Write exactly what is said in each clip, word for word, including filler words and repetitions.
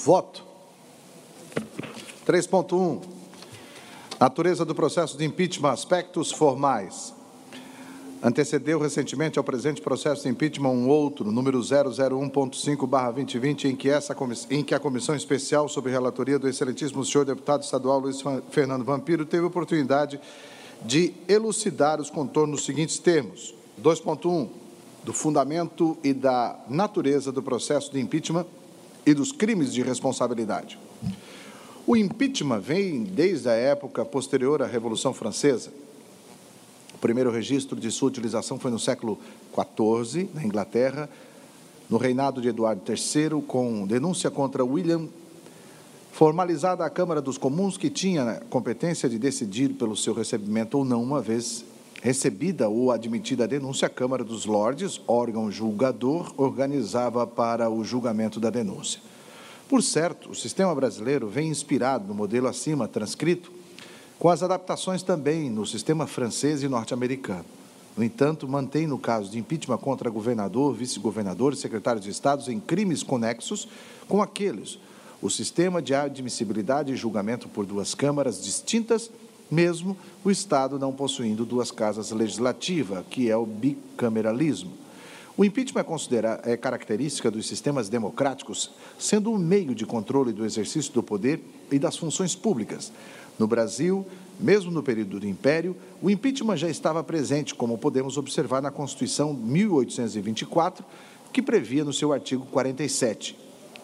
Voto. três ponto um. Natureza do processo de impeachment, aspectos formais. Antecedeu recentemente ao presente processo de impeachment um outro, número zero zero um ponto cinco barra dois mil e vinte, em que, essa, em que a Comissão Especial, sob relatoria do excelentíssimo senhor deputado estadual Luiz Fernando Vampiro, teve oportunidade de elucidar os contornos nos seguintes termos. dois ponto um. Do fundamento e da natureza do processo de impeachment e dos crimes de responsabilidade. O impeachment vem desde a época posterior à Revolução Francesa. O primeiro registro de sua utilização foi no século quatorze, na Inglaterra, no reinado de Eduardo terceiro, com denúncia contra William, formalizada a Câmara dos Comuns, que tinha a competência de decidir pelo seu recebimento ou não, uma vez recebida ou admitida a denúncia, a Câmara dos Lordes, órgão julgador, organizava para o julgamento da denúncia. Por certo, o sistema brasileiro vem inspirado no modelo acima transcrito, com as adaptações também no sistema francês e norte-americano. No entanto, mantém no caso de impeachment contra governador, vice-governador e secretários de Estado em crimes conexos com aqueles, o sistema de admissibilidade e julgamento por duas câmaras distintas, mesmo o Estado não possuindo duas casas legislativas, que é o bicameralismo. O impeachment é, considera, é característica dos sistemas democráticos, sendo um meio de controle do exercício do poder e das funções públicas. No Brasil, mesmo no período do Império, o impeachment já estava presente, como podemos observar na Constituição mil oitocentos e vinte e quatro, que previa no seu artigo quarenta e sete.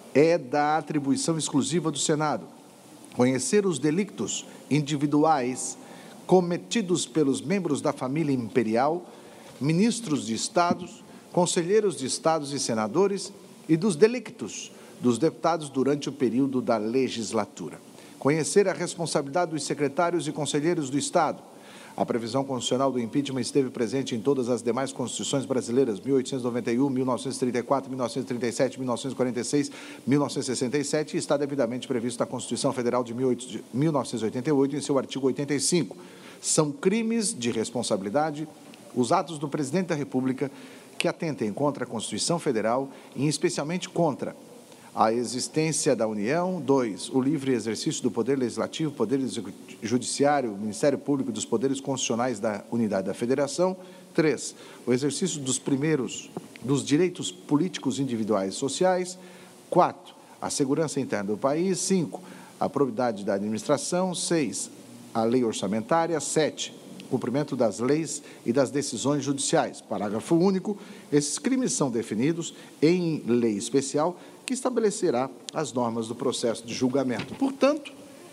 É da atribuição exclusiva do Senado conhecer os delictos individuais cometidos pelos membros da família imperial, ministros de Estados, conselheiros de Estados e senadores e dos delictos dos deputados durante o período da legislatura. Conhecer a responsabilidade dos secretários e conselheiros do Estado. A previsão constitucional do impeachment esteve presente em todas as demais constituições brasileiras, mil oitocentos e noventa e um, mil novecentos e trinta e quatro, mil novecentos e trinta e sete, mil novecentos e quarenta e seis, mil novecentos e sessenta e sete e está devidamente previsto na Constituição Federal de mil novecentos e oitenta e oito, em seu artigo oitenta e cinco. São crimes de responsabilidade os atos do Presidente da República que atentem contra a Constituição Federal e especialmente contra a existência da União. Dois, o livre exercício do Poder Legislativo, Poder Judiciário, Ministério Público e dos Poderes Constitucionais da Unidade da Federação. Três, o exercício dos primeiros, dos direitos políticos individuais e sociais. Quatro, a segurança interna do país. Cinco, a probidade da administração. Seis, a lei orçamentária. Sete, cumprimento das leis e das decisões judiciais. Parágrafo único. Esses crimes são definidos em lei especial que estabelecerá as normas do processo de julgamento. Portanto,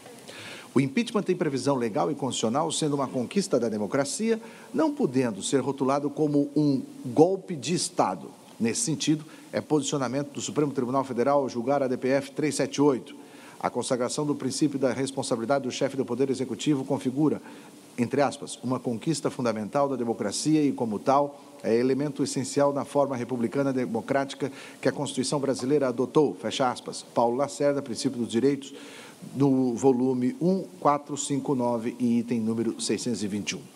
o impeachment tem previsão legal e constitucional, sendo uma conquista da democracia, não podendo ser rotulado como um golpe de Estado. Nesse sentido, é posicionamento do Supremo Tribunal Federal ao julgar a D P F trezentos e setenta e oito. A consagração do princípio da responsabilidade do chefe do Poder Executivo configura, entre aspas, uma conquista fundamental da democracia e, como tal, é elemento essencial na forma republicana democrática que a Constituição brasileira adotou, fecha aspas, Paulo Lacerda, Princípio dos Direitos, no volume um quatrocentos e cinquenta e nove e item número seiscentos e vinte e um.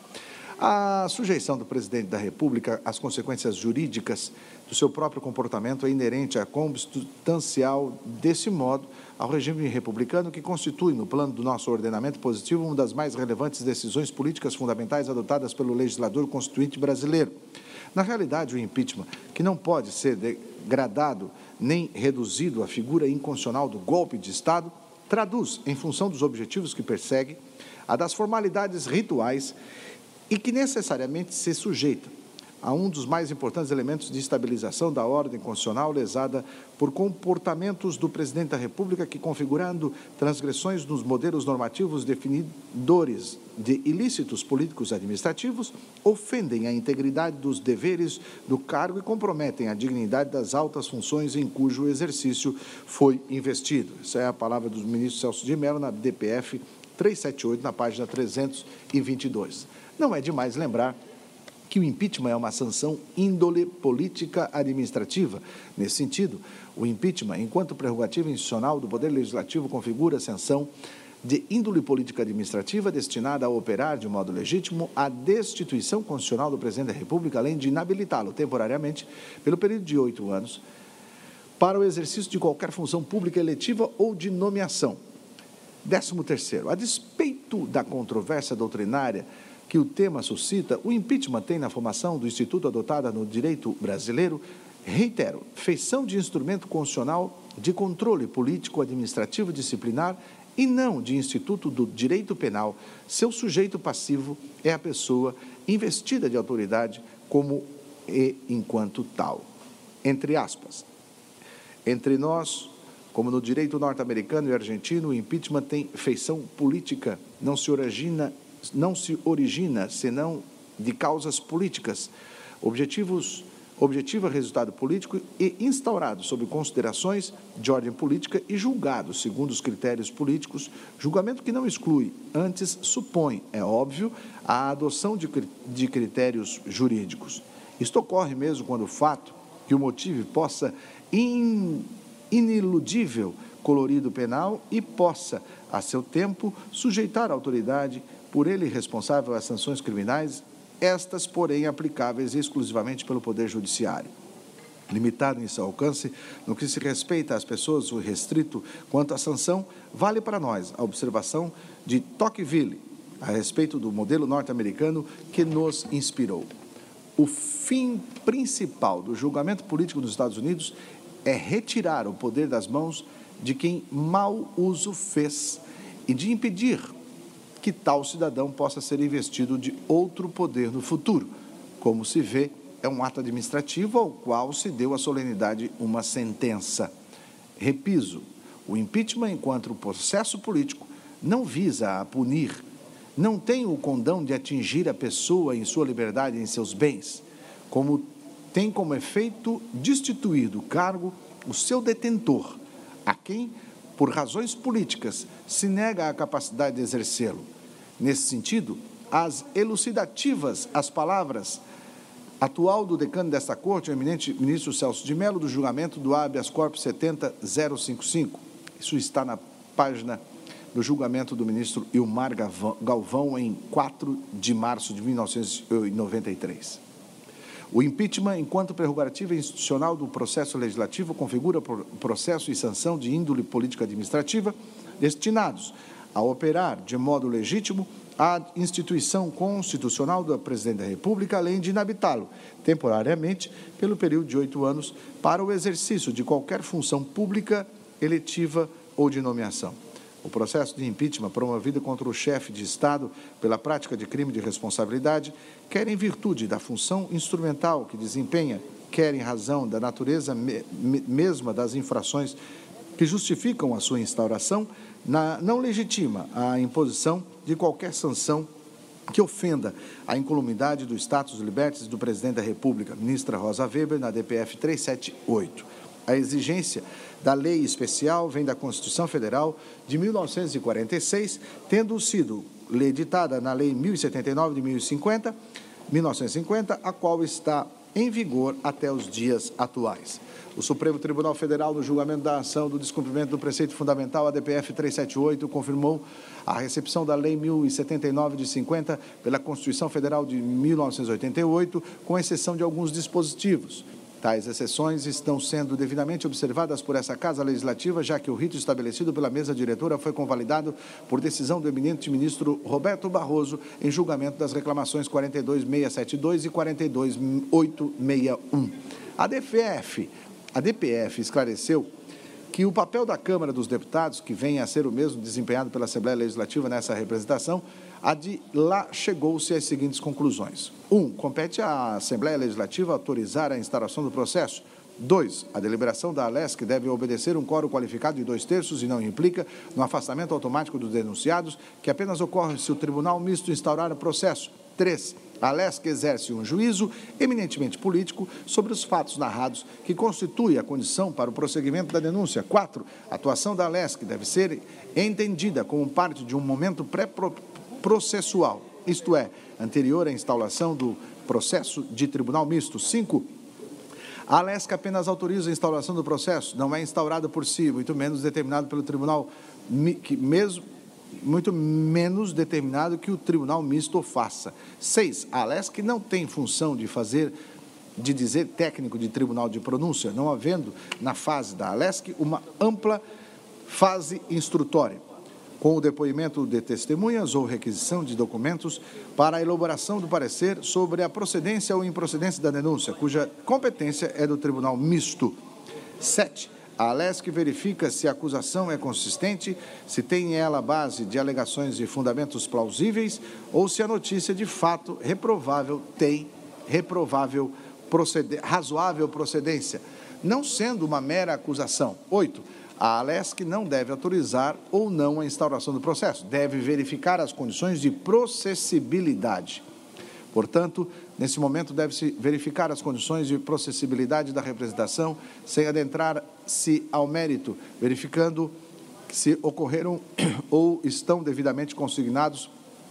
A sujeição do Presidente da República às consequências jurídicas do seu próprio comportamento é inerente à consubstancial, desse modo, ao regime republicano que constitui, no plano do nosso ordenamento positivo, uma das mais relevantes decisões políticas fundamentais adotadas pelo legislador constituinte brasileiro. Na realidade, o impeachment, que não pode ser degradado nem reduzido à figura inconstitucional do golpe de Estado, traduz, em função dos objetivos que persegue, a das formalidades rituais e que necessariamente se sujeita a um dos mais importantes elementos de estabilização da ordem constitucional lesada por comportamentos do Presidente da República que, configurando transgressões nos modelos normativos definidores de ilícitos políticos administrativos, ofendem a integridade dos deveres do cargo e comprometem a dignidade das altas funções em cujo exercício foi investido. Essa é a palavra do ministro Celso de Mello na D P F trezentos e setenta e oito, na página trezentos e vinte e dois. Não é demais lembrar que o impeachment é uma sanção índole política administrativa. Nesse sentido, o impeachment, enquanto prerrogativa institucional do Poder Legislativo, configura a sanção de índole política administrativa destinada a operar de modo legítimo a destituição constitucional do Presidente da República, além de inabilitá-lo temporariamente, pelo período de oito anos, para o exercício de qualquer função pública eletiva ou de nomeação. Décimo terceiro, a despeito da controvérsia doutrinária que o tema suscita, o impeachment tem na formação do Instituto adotada no direito brasileiro, reitero, feição de instrumento constitucional de controle político-administrativo disciplinar e não de instituto do direito penal. Seu sujeito passivo é a pessoa investida de autoridade como e enquanto tal. Entre aspas, entre nós, como no direito norte-americano e argentino, o impeachment tem feição política, não se origina, não se origina senão de causas políticas, objetivos, objetiva resultado político e instaurado sob considerações de ordem política e julgado segundo os critérios políticos, julgamento que não exclui, antes supõe, é óbvio, a adoção de, de critérios jurídicos. Isto ocorre mesmo quando o fato que o motive possa in, iniludível colorido penal e possa, a seu tempo, sujeitar a autoridade por ele responsável às sanções criminais, estas, porém, aplicáveis exclusivamente pelo Poder Judiciário. Limitado em seu alcance, no que se respeita às pessoas, o restrito quanto à sanção, vale para nós a observação de Tocqueville a respeito do modelo norte-americano que nos inspirou. O fim principal do julgamento político nos Estados Unidos é retirar o poder das mãos de quem mau uso fez e de impedir que tal cidadão possa ser investido de outro poder no futuro. Como se vê, é um ato administrativo ao qual se deu a solenidade uma sentença. Repiso, o impeachment, enquanto processo político, não visa a punir, não tem o condão de atingir a pessoa em sua liberdade e em seus bens, como tem como efeito destituir do cargo o seu detentor, a quem, por razões políticas, se nega a capacidade de exercê-lo. Nesse sentido, as elucidativas, as palavras atual do decano desta Corte, o eminente ministro Celso de Mello, do julgamento do habeas corpus setenta ponto zero cinco cinco. Isso está na página do julgamento do ministro Ilmar Galvão, em quatro de março de mil novecentos e noventa e três. O impeachment, enquanto prerrogativa institucional do processo legislativo, configura processo e sanção de índole política-administrativa destinados a operar de modo legítimo a instituição constitucional do Presidente da República, além de inabitá-lo temporariamente pelo período de oito anos para o exercício de qualquer função pública, eletiva ou de nomeação. O processo de impeachment promovido contra o chefe de Estado pela prática de crime de responsabilidade, quer em virtude da função instrumental que desempenha, quer em razão da natureza me mesma das infrações que justificam a sua instauração, na, não legitima a imposição de qualquer sanção que ofenda a incolumidade do status libertis do Presidente da República, ministra Rosa Weber, na D P F trezentos e setenta e oito. A exigência da lei especial vem da Constituição Federal de mil novecentos e quarenta e seis, tendo sido lei editada na Lei mil e setenta e nove de mil novecentos e cinquenta, a qual está em vigor até os dias atuais. O Supremo Tribunal Federal, no julgamento da ação do descumprimento do preceito fundamental, a D P F trezentos e setenta e oito, confirmou a recepção da Lei mil e setenta e nove de cinquenta pela Constituição Federal de mil novecentos e oitenta e oito, com exceção de alguns dispositivos. Tais exceções estão sendo devidamente observadas por essa Casa Legislativa, já que o rito estabelecido pela mesa diretora foi convalidado por decisão do eminente ministro Roberto Barroso em julgamento das reclamações quarenta e dois mil seiscentos e setenta e dois e quarenta e dois mil oitocentos e sessenta e um. A D P F, a D P F esclareceu que o papel da Câmara dos Deputados, que vem a ser o mesmo desempenhado pela Assembleia Legislativa nessa representação, a de lá chegou-se às seguintes conclusões. Um, compete à Assembleia Legislativa autorizar a instauração do processo. Dois, a deliberação da ALESC deve obedecer um quórum qualificado de dois terços e não implica no afastamento automático dos denunciados, que apenas ocorre se o Tribunal Misto instaurar o processo. Três, a ALESC exerce um juízo eminentemente político sobre os fatos narrados, que constitui a condição para o prosseguimento da denúncia. Quatro, a atuação da ALESC deve ser entendida como parte de um momento pré-processual, isto é, anterior à instauração do processo de Tribunal Misto. Cinco, a ALESC apenas autoriza a instauração do processo, não é instaurada por si, muito menos determinado pelo Tribunal, que mesmo muito menos determinado que o Tribunal Misto o faça. Seis, a ALESC não tem função de fazer de dizer técnico de tribunal de pronúncia, não havendo, na fase da ALESC, uma ampla fase instrutória, com o depoimento de testemunhas ou requisição de documentos para a elaboração do parecer sobre a procedência ou improcedência da denúncia, cuja competência é do tribunal misto. sete. A ALESC verifica se a acusação é consistente, se tem ela base de alegações e fundamentos plausíveis ou se a notícia de fato reprovável tem reprovável proced... razoável procedência, não sendo uma mera acusação. oito. A ALESC não deve autorizar ou não a instauração do processo, deve verificar as condições de processibilidade. Portanto, nesse momento, deve-se verificar as condições de processibilidade da representação, sem adentrar-se ao mérito, verificando se ocorreram ou estão devidamente consignados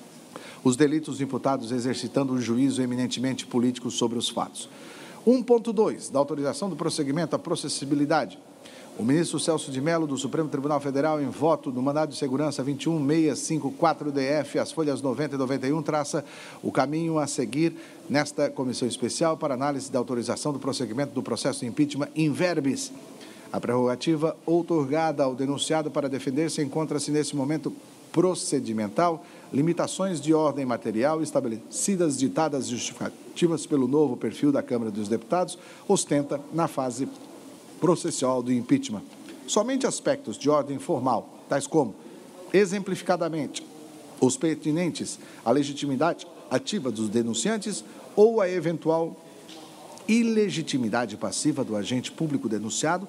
os delitos imputados, exercitando um juízo eminentemente político sobre os fatos. um ponto dois. Da autorização do prosseguimento à processibilidade. O ministro Celso de Mello, do Supremo Tribunal Federal, em voto do mandado de segurança vinte e um mil seiscentos e cinquenta e quatro D F, as folhas noventa e noventa e um, traça o caminho a seguir nesta comissão especial para análise da autorização do prosseguimento do processo de impeachment in verbis. A prerrogativa outorgada ao denunciado para defender-se encontra-se nesse momento procedimental, limitações de ordem material estabelecidas, ditadas justificativas pelo novo perfil da Câmara dos Deputados, ostenta na fase processual do impeachment. Somente aspectos de ordem formal, tais como, exemplificadamente, os pertinentes à legitimidade ativa dos denunciantes ou a eventual ilegitimidade passiva do agente público denunciado,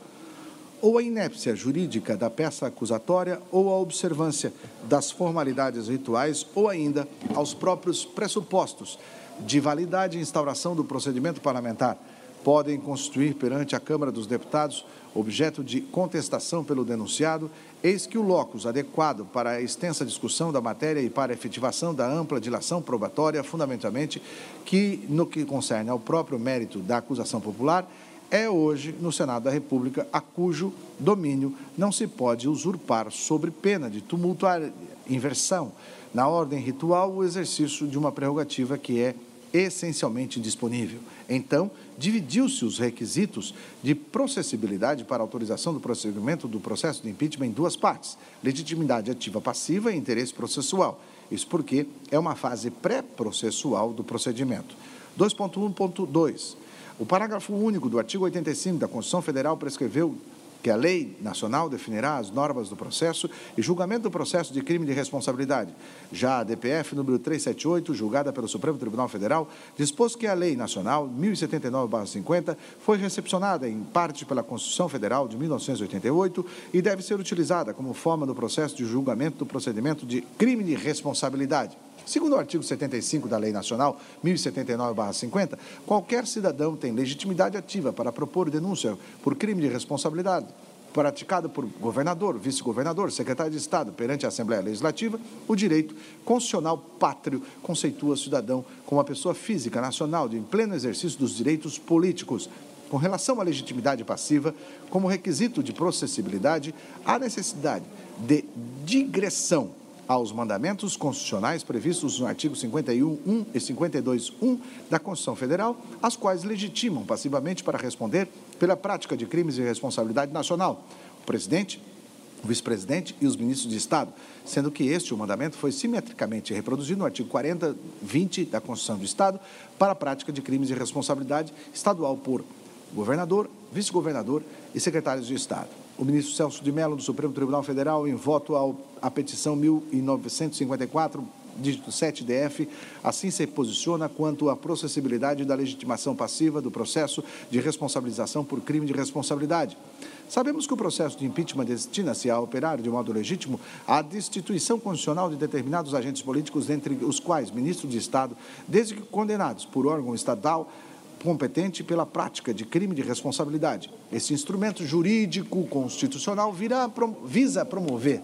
ou a inépcia jurídica da peça acusatória ou a observância das formalidades rituais ou ainda aos próprios pressupostos de validade e instauração do procedimento parlamentar, podem constituir perante a Câmara dos Deputados objeto de contestação pelo denunciado, eis que o locus adequado para a extensa discussão da matéria e para a efetivação da ampla dilação probatória, fundamentalmente, que, no que concerne ao próprio mérito da acusação popular, é hoje no Senado da República, a cujo domínio não se pode usurpar sobre pena de tumultuária inversão na ordem ritual o exercício de uma prerrogativa que é essencialmente disponível. Então, dividiu-se os requisitos de processibilidade para autorização do procedimento do processo de impeachment em duas partes, legitimidade ativa passiva e interesse processual. Isso porque é uma fase pré-processual do procedimento. dois ponto um ponto dois. O parágrafo único do artigo oitenta e cinco da Constituição Federal prescreveu que a lei nacional definirá as normas do processo e julgamento do processo de crime de responsabilidade. Já a D P F número trezentos e setenta e oito, julgada pelo Supremo Tribunal Federal, dispôs que a lei nacional mil e setenta e nove barra cinquenta foi recepcionada em parte pela Constituição Federal de mil novecentos e oitenta e oito e deve ser utilizada como forma do processo de julgamento do procedimento de crime de responsabilidade. Segundo o artigo setenta e cinco da Lei Nacional mil e setenta e nove barra cinquenta, qualquer cidadão tem legitimidade ativa para propor denúncia por crime de responsabilidade praticado por governador, vice-governador, secretário de Estado perante a Assembleia Legislativa. O direito constitucional pátrio conceitua cidadão como uma pessoa física nacional de em pleno exercício dos direitos políticos. Com relação à legitimidade passiva, como requisito de processibilidade, há necessidade de digressão aos mandamentos constitucionais previstos no artigo cinquenta e um, um e cinquenta e dois, um da Constituição Federal, as quais legitimam passivamente para responder pela prática de crimes de responsabilidade nacional o presidente, o vice-presidente e os ministros de Estado, sendo que este, o mandamento, foi simetricamente reproduzido no artigo quarenta, vinte da Constituição do Estado para a prática de crimes de responsabilidade estadual por governador, vice-governador e secretários de Estado. O ministro Celso de Mello, do Supremo Tribunal Federal, em voto ao, à petição mil novecentos e cinquenta e quatro, dígito sete D F, assim se posiciona quanto à processibilidade da legitimação passiva do processo de responsabilização por crime de responsabilidade. Sabemos que o processo de impeachment destina-se a operar de modo legítimo a destituição constitucional de determinados agentes políticos, dentre os quais ministros de Estado, desde que condenados por órgão estatal competente pela prática de crime de responsabilidade. Esse instrumento jurídico constitucional virá, visa promover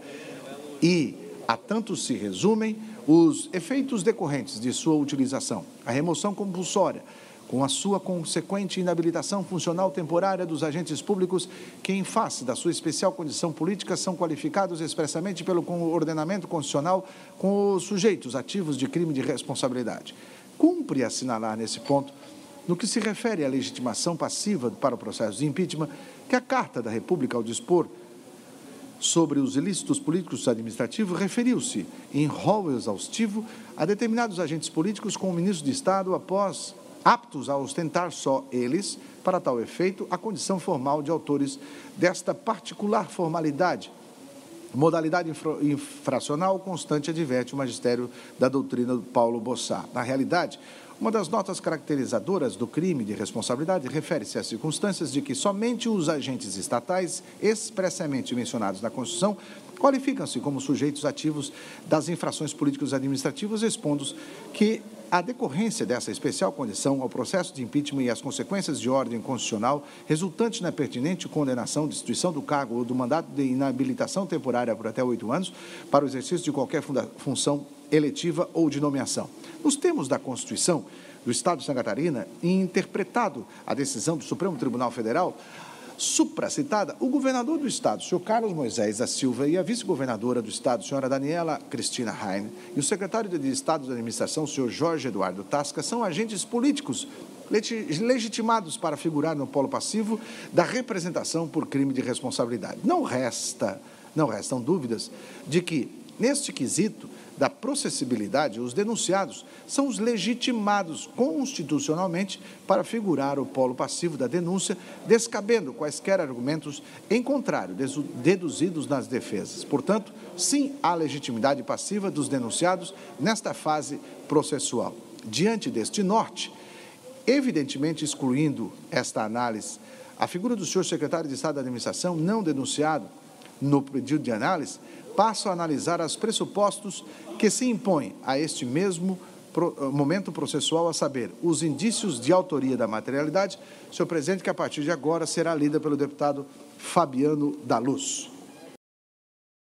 e, a tanto se resumem, os efeitos decorrentes de sua utilização, a remoção compulsória, com a sua consequente inabilitação funcional temporária dos agentes públicos que, em face da sua especial condição política, são qualificados expressamente pelo ordenamento constitucional com os sujeitos ativos de crime de responsabilidade. Cumpre assinalar nesse ponto no que se refere à legitimação passiva para o processo de impeachment, que a Carta da República, ao dispor sobre os ilícitos políticos administrativos, referiu-se, em rol exaustivo, a determinados agentes políticos com o ministro de Estado após aptos a ostentar só eles, para tal efeito, a condição formal de autores desta particular formalidade. Modalidade infracional constante, adverte o magistério da doutrina do Paulo Bossá. Na realidade, uma das notas caracterizadoras do crime de responsabilidade refere-se às circunstâncias de que somente os agentes estatais expressamente mencionados na Constituição qualificam-se como sujeitos ativos das infrações políticos administrativas, expondo que a decorrência dessa especial condição ao processo de impeachment e as consequências de ordem constitucional resultantes na pertinente condenação, destituição do cargo ou do mandato de inabilitação temporária por até oito anos para o exercício de qualquer função eletiva ou de nomeação. Nos termos da Constituição do Estado de Santa Catarina, e interpretado a decisão do Supremo Tribunal Federal, supracitada, o governador do Estado, senhor Carlos Moisés da Silva, e a vice-governadora do Estado, senhora Daniela Cristina Heine, e o secretário de Estado da Administração, senhor Jorge Eduardo Tasca, são agentes políticos legitimados para figurar no polo passivo da representação por crime de responsabilidade. Não resta, não restam dúvidas de que, neste quesito da processibilidade, os denunciados são os legitimados constitucionalmente para figurar o polo passivo da denúncia, descabendo quaisquer argumentos em contrário, deduzidos nas defesas. Portanto, sim à legitimidade passiva dos denunciados nesta fase processual. Diante deste norte, evidentemente excluindo esta análise, a figura do senhor secretário de Estado da Administração não denunciado no pedido de análise, passo a analisar os pressupostos que se impõem a este mesmo momento processual, a saber, os indícios de autoria da materialidade, senhor presidente, que a partir de agora será lida pelo deputado Fabiano da Luz.